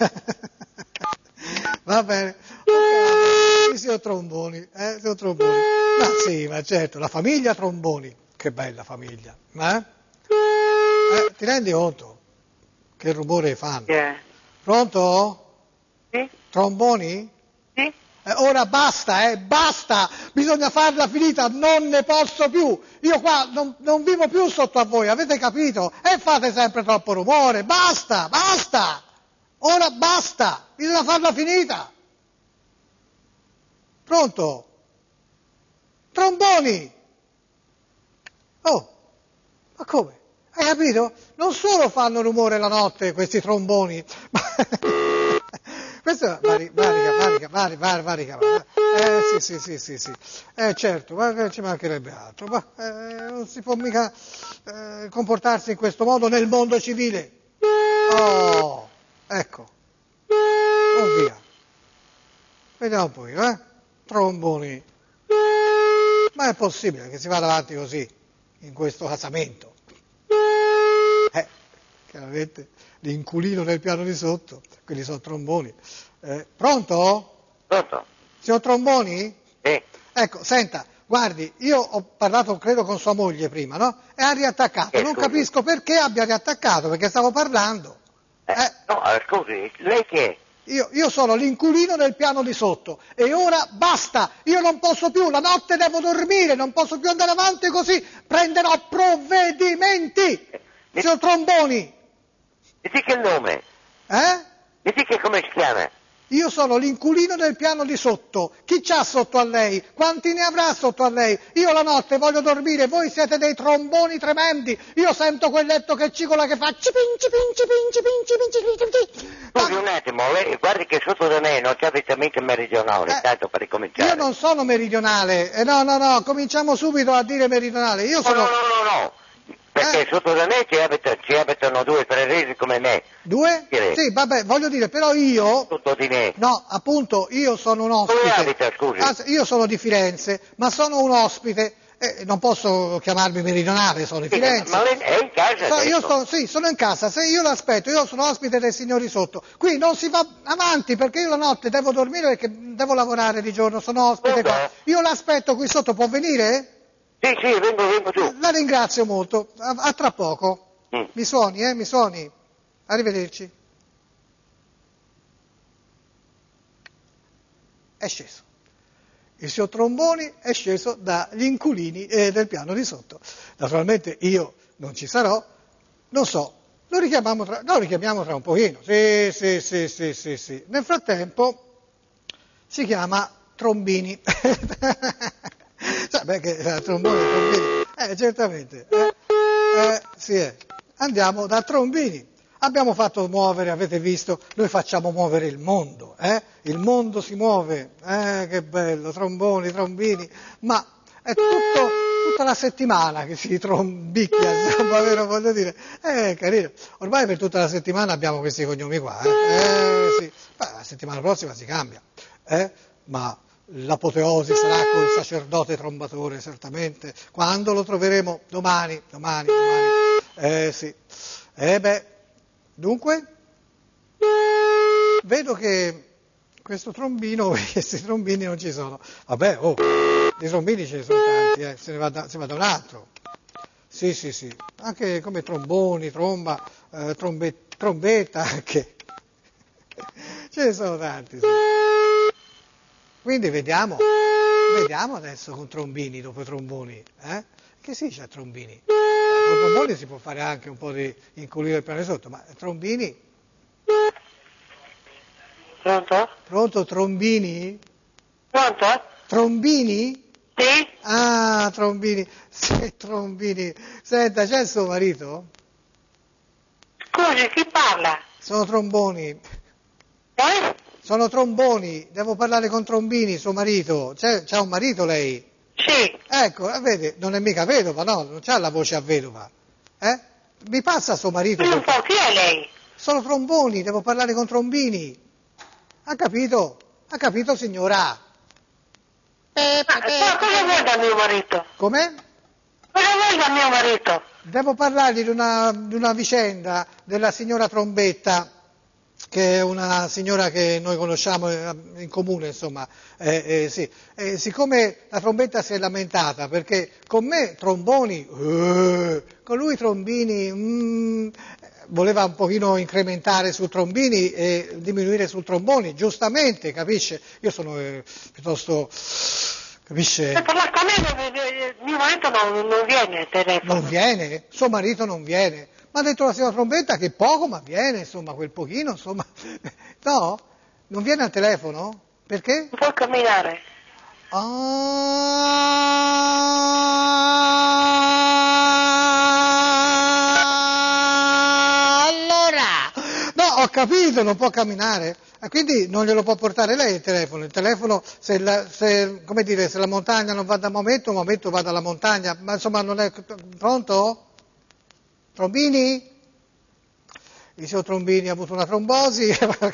Va bene. Okay. Sì, sì, ho tromboni, eh? Sì, ho tromboni. Ma sì, ma certo, la famiglia Tromboni. Che bella famiglia, eh? Eh, ti rendi conto? Che rumore fanno? Yeah. Pronto? Sì? Tromboni? Sì? Eh, ora basta, eh, basta, bisogna farla finita, non ne posso più, io qua non, non vivo più sotto a voi, avete capito? E fate sempre troppo rumore, basta, basta, ora basta, bisogna farla finita. Pronto? Tromboni? Oh, ma come? Hai capito? Non solo fanno rumore la notte questi tromboni, ma... Questo va ri- va rica- va rica- va ri- va- va ricavato. Eh sì, sì, sì, sì, sì. Eh certo, ma che ci mancherebbe altro. Ma eh, non si può mica eh, comportarsi in questo modo nel mondo civile. Oh, ecco. Oh via. Vediamo poi, eh? Tromboni. Ma è possibile che si vada avanti così, in questo casamento? Eh, chiaramente l'inculino nel piano di sotto, quelli sono tromboni. Eh, pronto? Pronto? Signor Tromboni? Sì. Ecco, senta, guardi, io ho parlato credo con sua moglie prima, no? E ha riattaccato, Eh, non scusi. capisco perché abbia riattaccato, perché stavo parlando. Eh, Eh. No, eh, scusi, lei chi è? Io, io sono l'inculino del piano di sotto e ora basta, io non posso più, la notte devo dormire, non posso più andare avanti così, prenderò provvedimenti. Mi- Signor Tromboni, Mi dica il nome, eh? mi dica come si chiama. Io sono l'inculino del piano di sotto, chi c'ha sotto a lei? Quanti ne avrà sotto a lei? Io la notte voglio dormire, voi siete dei tromboni tremendi, io sento quel letto che cicola che fa cipin cipin cipin cipin cipin cipin cipin. Scusi Ma- un attimo, lei, guardi che sotto da me non c'è vitamina meridionale, Eh, tanto per ricominciare. Io non sono meridionale, eh, no, no, no, cominciamo subito a dire meridionale. Io No, sono no, no, no, no, perché Eh. sotto da me ci, abita- ci abitano due tre resi come me, due? Direi. Sì, vabbè, voglio dire, però io, sotto di me. no, appunto, io sono un ospite. Dove abita, scusi? Ah, io sono di Firenze, ma sono un ospite, eh, non posso chiamarmi meridionale, sono di Sì, Firenze. ma lei è in casa So- io adesso? sto, sì, sono in casa, se io l'aspetto, io sono ospite dei signori sotto. Qui non si va avanti perché io la notte devo dormire perché devo lavorare di giorno, sono ospite Pronto? qua. Io l'aspetto qui sotto, può venire? Sì, sì, vengo, vengo giù. La ringrazio molto, a, a tra poco. Mm. Mi suoni, eh, mi suoni. Arrivederci. È sceso. Il signor Tromboni è sceso dagli inculini eh, del piano di sotto. Naturalmente io non ci sarò, non so, lo richiamiamo tra, no, lo richiamiamo tra un pochino. Sì, sì, sì, sì, sì, sì. Nel frattempo si chiama Trombini. Cioè, beh, che eh, Tromboni, Trombini. Eh, certamente. Eh, eh, sì, eh. Andiamo da Trombini. Abbiamo fatto muovere, avete visto, noi facciamo muovere il mondo, eh? Il mondo si muove, eh, che bello, tromboni, trombini, ma è tutto, tutta la settimana che si trombicchia, insomma, vero, voglio dire, eh, carino. Ormai per tutta la settimana abbiamo questi cognomi qua, eh, eh sì, beh, la settimana prossima si cambia, eh, ma l'apoteosi sarà col sacerdote trombatore, certamente, quando lo troveremo? Domani, domani, domani, eh sì, eh beh. Dunque, vedo che questo trombino, questi trombini non ci sono. Vabbè, oh, di trombini ce ne sono tanti, eh, se ne va da, se ne va da un altro. Sì, sì, sì, anche come tromboni, tromba, eh, trombe, trombetta anche. Ce ne sono tanti, sì. Quindi vediamo, vediamo adesso con trombini, dopo i tromboni, eh? Che si dice a trombini? Con tromboni si può fare anche un po' di inculire il piano di sotto, ma trombini? Pronto? Pronto, trombini? Pronto? Trombini? Sì? Ah, trombini, sì, trombini. Senta, c'è il suo marito? Scusi, chi parla? Sono tromboni. Eh? Sono tromboni, devo parlare con Trombini, suo marito. C'è, c'ha un marito lei? Sì. Ecco, eh, vede, non è mica vedova, no, non c'ha la voce a vedova. Eh? Mi passa suo marito? Io un per- po', chi è lei? Sono tromboni, devo parlare con Trombini. Ha capito? Ha capito, signora? Ma co- cosa vuoi dal mio marito? Come? Cosa vuoi dal mio marito? Devo parlargli di una, di una vicenda della signora Trombetta, che è una signora che noi conosciamo eh, in comune, insomma, eh, eh, sì. Eh, siccome la Trombetta si è lamentata, perché con me tromboni, eh, con lui trombini, mm, voleva un pochino incrementare sul trombini e diminuire sul tromboni, giustamente, capisce? Io sono eh, piuttosto, capisce? Se parla con me, eh, eh, mio marito non, non viene al telefono. Non viene, suo marito non viene. Ma ha detto la signora Trombetta che poco, ma viene, insomma, quel pochino, insomma. No? Non viene al telefono? Perché? Non puoi camminare. Ah, allora, no, ho capito. capito, non può camminare. E quindi non glielo può portare lei il telefono. Il telefono, se la, se, come dire, se la montagna non va da Maometto, Maometto va dalla montagna. Ma insomma non è... Pronto? Trombini? Il signor Trombini ha avuto una trombosi.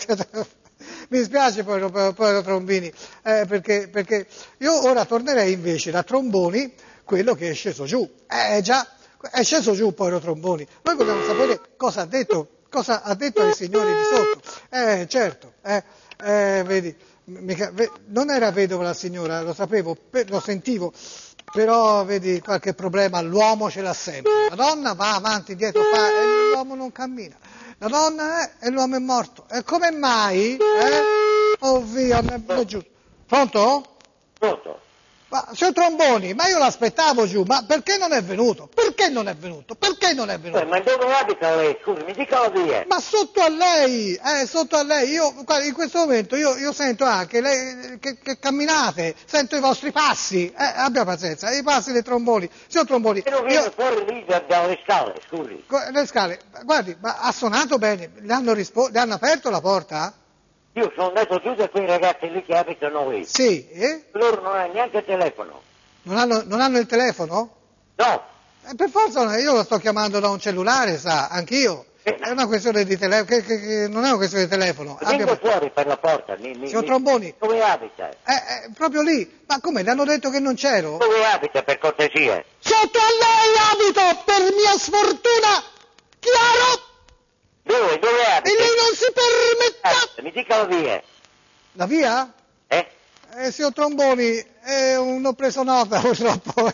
Mi dispiace poi, poi Trombini, eh, perché, perché io ora tornerei invece da Tromboni, quello che è sceso giù. Eh già, è sceso giù poi Tromboni. Noi vogliamo sapere cosa ha detto, cosa ha detto ai signori di sotto. Eh certo, eh, eh, vedi, mica, ve, non era vedova la signora, lo sapevo, per, lo sentivo, però vedi qualche problema, l'uomo ce l'ha sempre. La donna va avanti, indietro, fa, e l'uomo non cammina. La donna è e l'uomo è morto. E come mai? Eh? Oh via, mi è giù. Pronto? Pronto? Ma, signor Tromboni, ma io l'aspettavo giù, ma perché non è venuto? Perché non è venuto? Perché non è venuto? Eh, ma dove abita lei? Scusi, mi dica la via. Ma sotto a lei, eh, sotto a lei, io guarda, in questo momento io, io sento anche lei, che, che camminate, sento i vostri passi, eh, abbia pazienza, i passi dei Tromboni. Signor Tromboni, Però viene io, fuori lì da- dalle scale, scusi. le scale, guardi, ma ha suonato bene, le hanno, rispo- le hanno aperto la porta? Io sono andato giù da quei ragazzi lì che abitano lì. Sì, eh? Loro non hanno neanche il telefono. Non hanno, non hanno il telefono? No. Eh, per forza, no, io lo sto chiamando da un cellulare, sa, anch'io. Eh. È una questione di telefono, che, che, che non è una questione di telefono. Vengo Abbia- fuori per la porta. Mi, mi, Signor mi- Tromboni. Dove abita? Eh, eh, proprio lì. Ma come, le hanno detto che non c'ero? Dove abita, per cortesia? Sotto a lei abito, per mia sfortuna! Chiaro? Dove? Dove E abita? lei non si permetta... Eh, Mi dica la via. La via? Eh? Eh, signor Tromboni, eh, non ho preso nota purtroppo.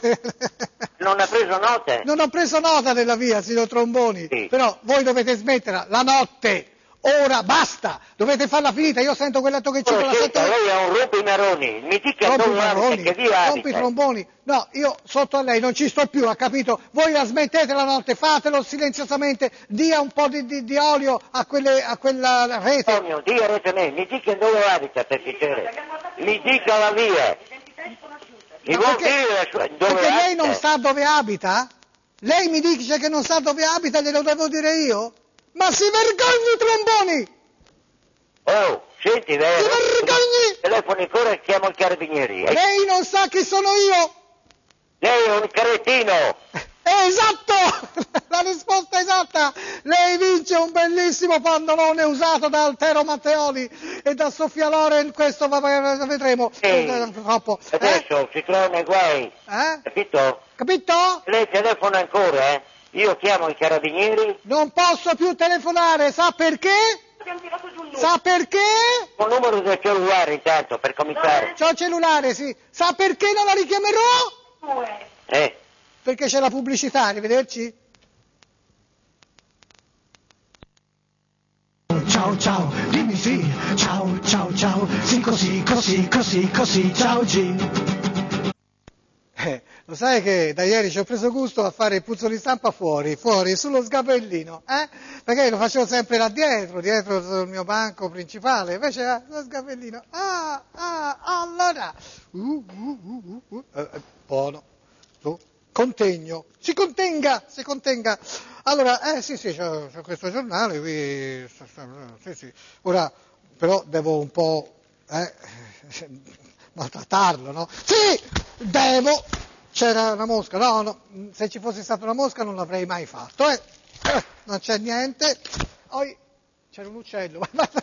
Non ha preso note? Non ho preso nota della via, signor Tromboni, Sì. però voi dovete smetterla, la notte, ora, basta, dovete farla finita, io sento quella Però tocchetto la senta, sento... lei è un rompimaroni. Mi dica Rompi dove abita, marroni, che via rompi abita. tromboni, no, io sotto a lei non ci sto più, ha capito? Voi la smettete la notte, fatelo silenziosamente, dia un po' di, di, di olio a, quelle, a quella rete. Antonio, dia rete a me, mi dica dove abita, per piacere. Mi dica la via. Mi Ma vuol perché- dire la sua- dove Perché lei abita? non sa dove abita? Lei mi dice che non sa dove abita, glielo devo dire io? Ma si vergogni, Tromboni! Oh, senti, lei... Si vergogni! Telefoni ancora e chiamo i carabinieri. Eh, Lei non sa chi sono io? Lei è un cretino. Esatto! La risposta esatta! Lei vince un bellissimo pannolone usato da Altero Matteoli e da Sofia Loren, questo va, vedremo. Sì. Eh, troppo. Eh? Adesso si trova nei guai. Eh? Capito? Capito? Lei telefona ancora, eh? Io chiamo i carabinieri. Non posso più telefonare, sa perché? Sa perché? Un numero del cellulare intanto, per cominciare. C'ho il cellulare, sì. Sa perché non la richiamerò? Eh? Perché c'è la pubblicità, arrivederci. Ciao ciao, dimmi sì, ciao ciao ciao, sì così, così, così, così, ciao G. Eh, lo sai che da ieri ci ho preso gusto a fare il puzzo di stampa fuori, fuori, sullo sgabellino, eh? Perché lo facevo sempre là dietro, dietro sul mio banco principale, invece eh, lo sgabellino, ah, ah, allora, uh, uh, uh, uh, eh, eh, buono, tu, contegno, si contenga, si contenga. Allora, eh sì sì, c'ho, c'ho questo giornale qui, sì sì, ora però devo un po', eh, maltrattarlo, no? Sì, devo, c'era una mosca, no, no, se ci fosse stata una mosca non l'avrei mai fatto, eh, eh non c'è niente, poi c'era un uccello,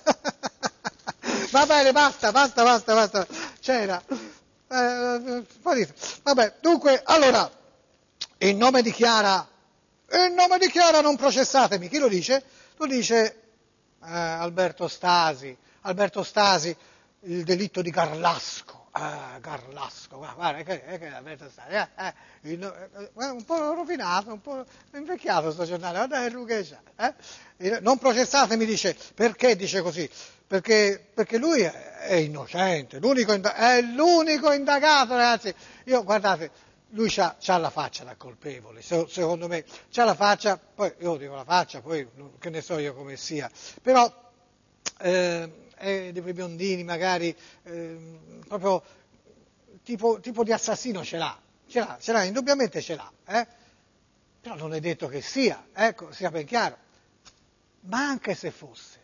va bene, basta, basta, basta, basta, c'era, eh, vabbè, dunque, allora, in nome di Chiara, in nome di Chiara non processatemi, chi lo dice? Lo dice eh, Alberto Stasi, Alberto Stasi, il delitto di Garlasco. Ah, Garlasco, guarda, guarda che, che, che Alberto Stasi, eh, eh, il, eh, un po' rovinato, un po' invecchiato sto giornale, guarda che rughe c'ha, eh? Non processatemi, dice, perché dice così? Perché, perché lui è, è innocente, l'unico inda- è l'unico indagato, ragazzi. Io, guardate, lui c'ha, c'ha la faccia da colpevole, se, secondo me, c'ha la faccia, poi io dico la faccia, poi che ne so io come sia, però... Eh, Eh, di quei biondini magari eh, proprio tipo, tipo di assassino ce l'ha, ce l'ha, ce l'ha, indubbiamente ce l'ha, eh? Però non è detto che sia, ecco, sia ben chiaro, ma anche se fosse,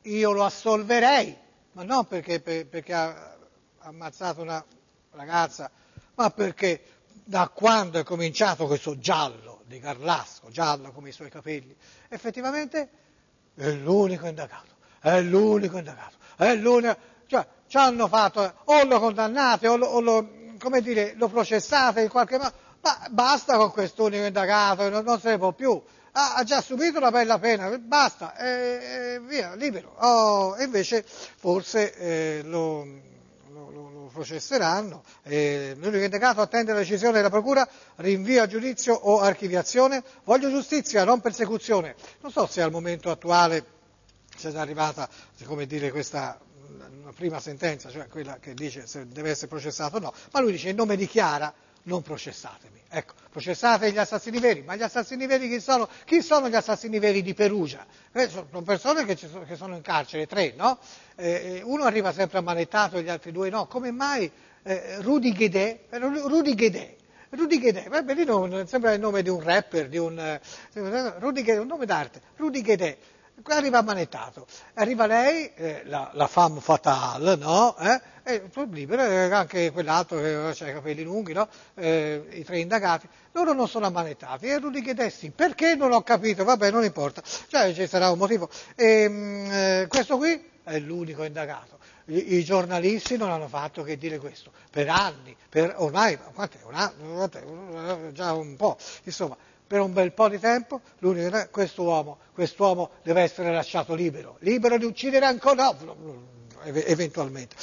io lo assolverei, ma non perché, per, perché ha ammazzato una ragazza, ma perché da quando è cominciato questo giallo di Carlasco, giallo come i suoi capelli, effettivamente è l'unico indagato, è l'unico indagato, è l'unico, cioè ci hanno fatto, o lo condannate, o lo, o lo come dire, lo processate in qualche modo, ma basta con quest'unico indagato, non, non se ne può più. Ha, ha già subito una bella pena, basta, e, e via, libero. Oh, e invece forse eh, lo, lo, lo, lo processeranno. Eh, l'unico indagato attende la decisione della procura, rinvio a giudizio o archiviazione. Voglio giustizia, non persecuzione. Non so se al momento attuale sia già arrivata, come dire, questa una prima sentenza, cioè quella che dice se deve essere processato o no, ma lui dice in nome di Chiara non processatemi. Ecco, processate gli assassini veri, ma gli assassini veri chi sono? Chi sono gli assassini veri di Perugia? Eh, sono persone che, ci sono, che sono in carcere, tre, no? Eh, uno arriva sempre ammanettato e gli altri due no. Come mai eh, Rudy Guedè? Rudy Guedè. Rudy Guedè, beh, benino, sembra il nome di un rapper, di un, eh, Rudy Guedè, un nome d'arte, Rudy Guedè. Arriva ammanettato, arriva lei, eh, la, la femme fatale, no? Eh? E libero, eh, anche quell'altro che ha i capelli lunghi, no? Eh, i tre indagati, loro non sono ammanettati, e Rudy Guedè sì, perché non ho capito, vabbè non importa, cioè ci sarà un motivo. E, mh, eh, questo qui è l'unico indagato, I, i giornalisti non hanno fatto che dire questo, per anni, per ormai, quant'è, un anno, già un po', insomma. Per un bel po' di tempo, questo uomo, quest'uomo deve essere lasciato libero, libero di uccidere ancora, no, eventualmente.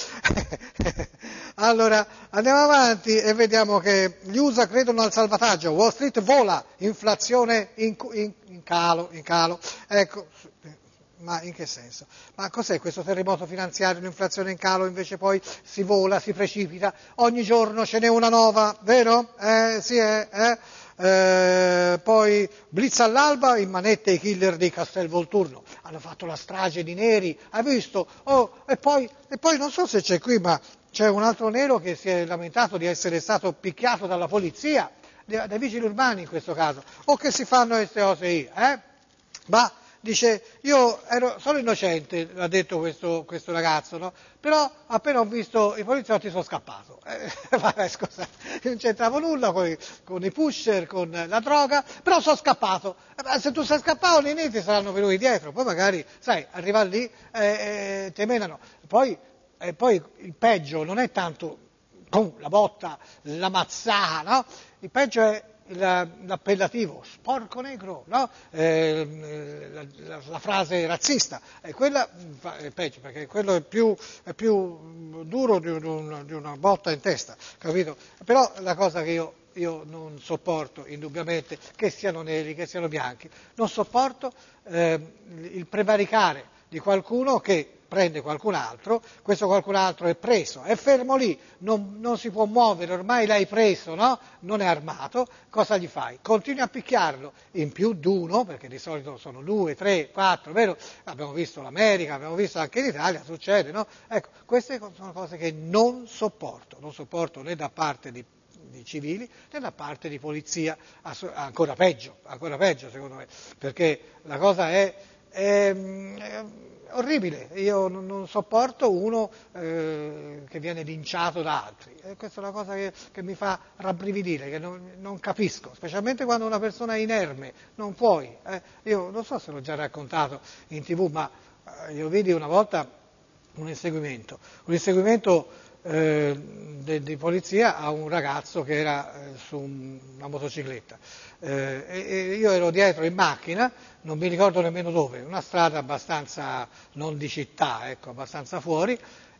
Allora, andiamo avanti e vediamo che gli U S A credono al salvataggio, Wall Street vola, inflazione in, in, in calo, in calo, ecco, ma in che senso? Ma cos'è questo terremoto finanziario, un'inflazione in calo, invece poi si vola, si precipita, ogni giorno ce n'è una nuova, vero? Eh, sì, eh, eh? Eh, poi blitz all'alba, in manette i killer di Castelvolturno, hanno fatto la strage di neri, hai visto? Oh, e, poi, e poi non so se c'è qui, ma c'è un altro nero che si è lamentato di essere stato picchiato dalla polizia, dai vigili urbani in questo caso, o che si fanno queste cose lì, eh? Ma dice, io ero, sono innocente, ha detto questo, questo ragazzo, no? Però appena ho visto i poliziotti sono scappato. Eh, vabbè, scusa, non c'entravo nulla con i, con i pusher, con la droga, però sono scappato. Eh, se tu sei scappato, i neri saranno venuti dietro, poi magari, sai, arriva lì e eh, eh, te menano. Poi, eh, poi il peggio non è tanto boom, la botta, la mazzata, no? Il peggio è l'appellativo sporco negro, no? eh, la, la, la frase razzista, e quella è peggio perché quello è più, è più duro di, un, di una botta in testa, capito? Però la cosa che io, io non sopporto indubbiamente, che siano neri, che siano bianchi, non sopporto eh, il prevaricare di qualcuno che prende qualcun altro, questo qualcun altro è preso, è fermo lì, non, non si può muovere, ormai l'hai preso, no? Non è armato, cosa gli fai? Continui a picchiarlo, in più d'uno, perché di solito sono due, tre, quattro, vero? Abbiamo visto l'America, abbiamo visto anche in Italia, succede, no? Ecco, queste sono cose che non sopporto, non sopporto né da parte di di civili né da parte di polizia, ancora peggio, ancora peggio secondo me, perché la cosa è, è, è orribile, io non, non sopporto uno eh, che viene linciato da altri, e questa è una cosa che, che mi fa rabbrividire, che non, non capisco, specialmente quando una persona è inerme, non puoi, eh. Io non so se l'ho già raccontato in tv, ma eh, io vidi una volta un inseguimento, un inseguimento eh, di, di polizia a un ragazzo che era eh, su un, una motocicletta. Eh, e, e io ero dietro in macchina, non mi ricordo nemmeno dove, una strada abbastanza non di città, ecco, abbastanza fuori,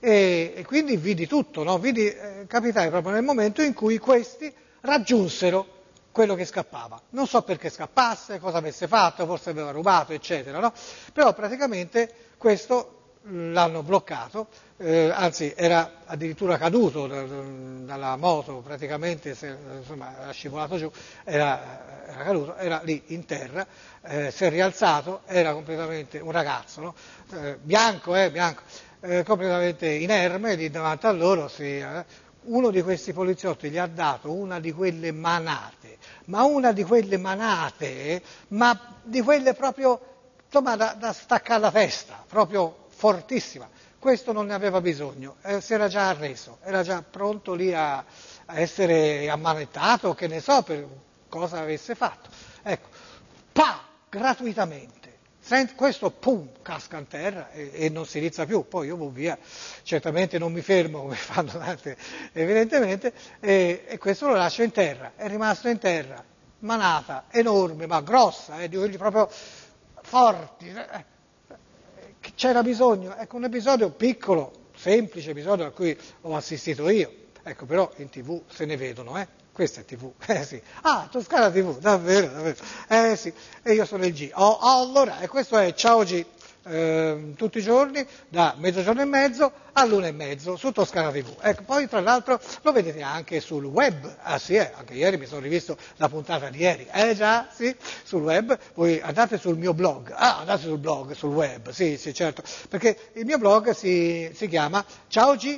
e, e quindi vidi tutto, no? Vidi, eh, capitai proprio nel momento in cui questi raggiunsero quello che scappava. Non so perché scappasse, cosa avesse fatto, forse aveva rubato, eccetera, no? Però praticamente questo l'hanno bloccato, eh, anzi era addirittura caduto da, da, dalla moto, praticamente se, insomma, era scivolato giù, era, era caduto, era lì in terra, eh, si è rialzato, era completamente un ragazzo, no? eh, bianco, eh, bianco, eh, completamente inerme, lì davanti a loro si, eh, uno di questi poliziotti gli ha dato una di quelle manate, ma una di quelle manate, ma di quelle proprio, insomma, da, da staccare la testa, proprio fortissima. Questo non ne aveva bisogno, eh, si era già arreso, era già pronto lì a, a essere ammanettato, che ne so, per cosa avesse fatto. Ecco, pa, gratuitamente. Senti, questo pum, casca in terra e, e non si rizza più, poi io vado via, certamente non mi fermo come fanno tante evidentemente, e, e questo lo lascio in terra, è rimasto in terra, manata, enorme, ma grossa, eh, di quelli proprio forti, eh, c'era bisogno, ecco un episodio piccolo, semplice episodio a cui ho assistito io, ecco però in tv se ne vedono, eh. Questa è tivù, eh sì. Ah, Toscana tivù, davvero, davvero. Eh sì, e io sono il G. Oh, allora, e questo è Ciao G, eh, tutti i giorni, da mezzogiorno e mezzo all'una e mezzo, su Toscana tivù. Ecco, poi tra l'altro lo vedete anche sul web. Ah sì, eh, anche ieri mi sono rivisto la puntata di ieri. Eh già, sì, sul web. Voi andate sul mio blog. Ah, andate sul blog, sul web, sì, sì, certo. Perché il mio blog si, si chiama Ciao G.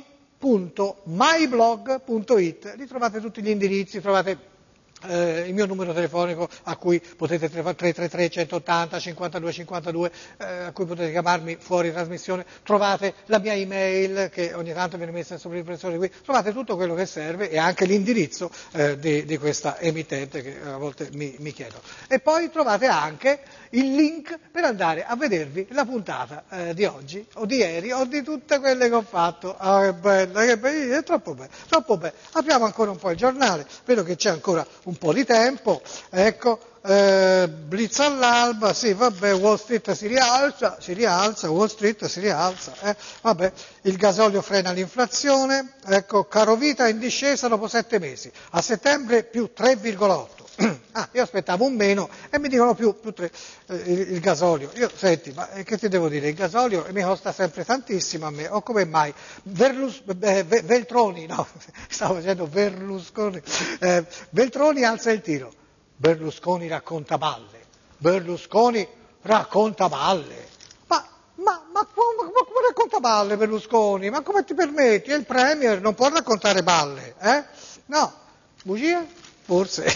myblog punto it, lì trovate tutti gli indirizzi, trovate eh, il mio numero telefonico a cui potete tre tre tre centottanta cinquantadue cinquantadue, eh, a cui potete chiamarmi fuori trasmissione, trovate la mia email che ogni tanto viene messa sopra l'impressione qui, trovate tutto quello che serve e anche l'indirizzo eh, di, di questa emittente che a volte mi, mi chiedo. E poi trovate anche il link per andare a vedervi la puntata eh, di oggi o di ieri o di tutte quelle che ho fatto. Ah, che bella, che bella, è troppo bello, troppo bello. Apriamo ancora un po' il giornale, vedo che c'è ancora un po' di tempo, ecco, eh, Blitz all'alba, sì, vabbè, Wall Street si rialza, si rialza, Wall Street si rialza, eh, vabbè, il gasolio frena l'inflazione, ecco, carovita in discesa dopo sette mesi, a settembre più tre virgola otto. Ah, io aspettavo un meno e mi dicono più, più tre, eh, il, il gasolio. Io, senti, ma eh, che ti devo dire? Il gasolio mi costa sempre tantissimo a me, o come mai? Verlus, eh, Veltroni, no, stavo dicendo Berlusconi, eh, Veltroni alza il tiro, Berlusconi racconta balle, Berlusconi racconta balle. Ma, ma, ma, come, ma come racconta balle Berlusconi? Ma come ti permetti? È il premier, non può raccontare balle, eh? No, bugie? Forse.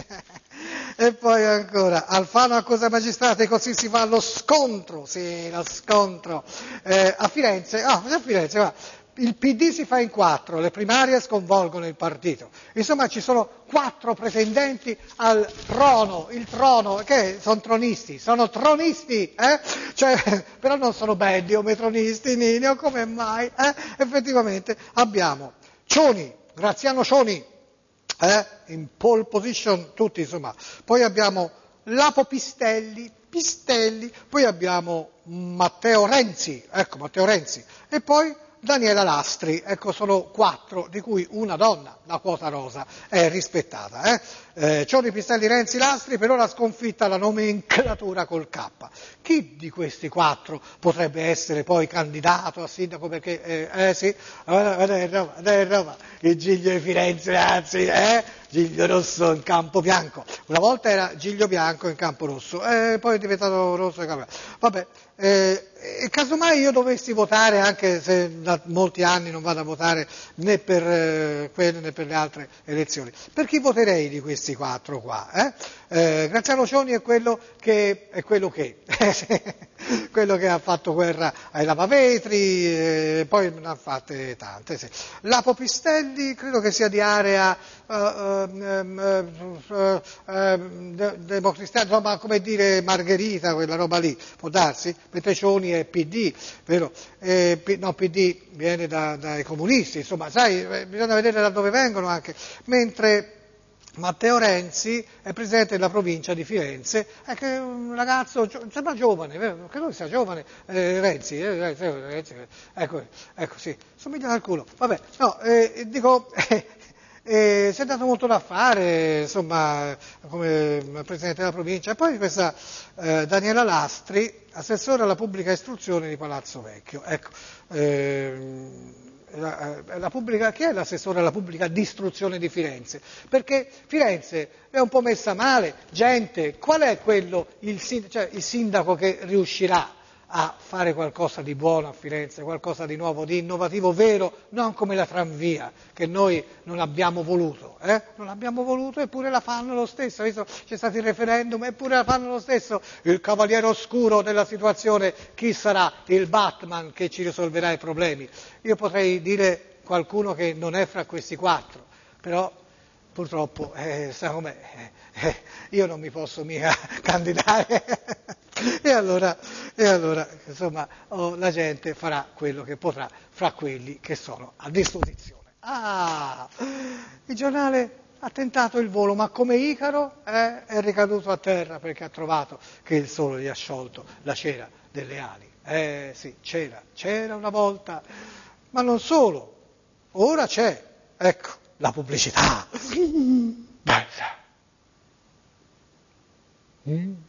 E poi ancora, Alfano accusa magistrati e così si va allo scontro, sì, lo scontro, eh, a Firenze, ah, a Firenze, va. Il P D si fa in quattro, le primarie sconvolgono il partito. Insomma ci sono quattro pretendenti al trono, il trono, che sono tronisti, sono tronisti, eh? Cioè, però non sono belli o metronisti, Nino, come mai? Eh? Effettivamente abbiamo Cioni, Graziano Cioni, Eh, in pole position tutti insomma, poi abbiamo Lapo Pistelli, Pistelli, poi abbiamo Matteo Renzi, ecco Matteo Renzi, e poi Daniela Lastri, ecco sono quattro, di cui una donna, la quota rosa, è rispettata. Eh? Eh, Cioni, Pistelli, Renzi, Lastri, per ora sconfitta la nomenclatura col K. Chi di questi quattro potrebbe essere poi candidato a sindaco? Perché, eh, eh sì, guarda è Roma, è Roma, il Giglio di Firenze, anzi, eh? Giglio Rosso in campo bianco. Una volta era Giglio Bianco in campo rosso, e poi è diventato rosso in campo bianco. Vabbè, eh, e casomai io dovessi votare, anche se da molti anni non vado a votare né per eh, quelle né per le altre elezioni, per chi voterei di questi quattro qua? Eh? Eh, Graziano Cioni è quello che, è quello che, quello che ha fatto guerra ai lavavetri, eh, poi ne ha fatte tante. Sì. Lapo Pistelli credo che sia di area uh, um, uh, uh, uh, de- democristiana, insomma come dire Margherita, quella roba lì, può darsi, mentre Cioni è P D, vero? Eh, P- no, P D viene da, dai comunisti, insomma, sai, bisogna vedere da dove vengono anche, mentre Matteo Renzi è presidente della provincia di Firenze, è che è un ragazzo, sembra giovane, credo che sia giovane, eh, Renzi, eh, Renzi, ecco, ecco sì, somiglia al culo, vabbè, no, eh, dico, eh, eh, si è dato molto da fare, insomma, come presidente della provincia, e poi questa eh, Daniela Lastri, assessore alla pubblica istruzione di Palazzo Vecchio, ecco, eh, La, la pubblica, chi è l'assessore alla pubblica istruzione di Firenze? Perché Firenze è un po' messa male, gente, qual è quello, il, cioè, il sindaco che riuscirà a fare qualcosa di buono a Firenze, qualcosa di nuovo, di innovativo vero, non come la tranvia, che noi non abbiamo voluto, eh? non abbiamo voluto eppure la fanno lo stesso, visto c'è stato il referendum eppure la fanno lo stesso, il cavaliere oscuro della situazione, chi sarà il Batman che ci risolverà i problemi? Io potrei dire qualcuno che non è fra questi quattro, però purtroppo, eh, sa com'è, eh, io non mi posso mica candidare e allora, e allora insomma, oh, la gente farà quello che potrà fra quelli che sono a disposizione. Ah, il giornale ha tentato il volo, ma come Icaro eh, è ricaduto a terra perché ha trovato che il sole gli ha sciolto la cera delle ali. Eh sì, c'era, c'era una volta, ma non solo, ora c'è, ecco, la pubblicità. Bella. Mm.